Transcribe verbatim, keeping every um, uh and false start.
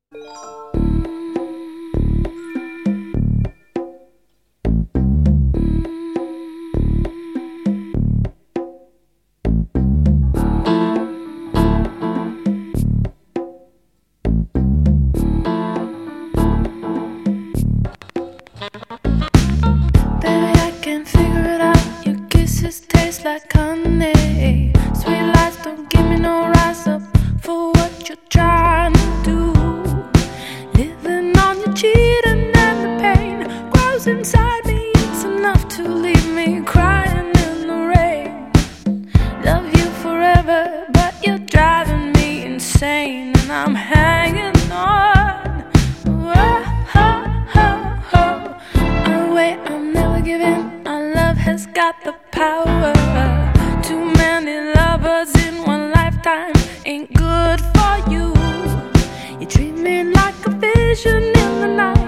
Taste like honey. Sweet lies don't give me no rise up for what you're trying to do. Living on your cheating and the pain grows inside me. It's enough to leave me crying in the rain. Love you forever, but you're driving me insane, and I'm hanging on. Whoa, ho, ho, ho. I wait, I'm never giving. Our love has got the power. Too many lovers in one lifetime ain't good for you. You treat me like a vision in the night.